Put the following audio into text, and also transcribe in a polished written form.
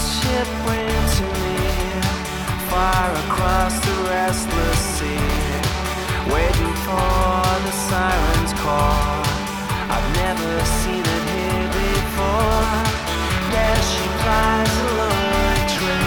ship went to me, far across the restless sea, waiting for the siren's call. I've never seen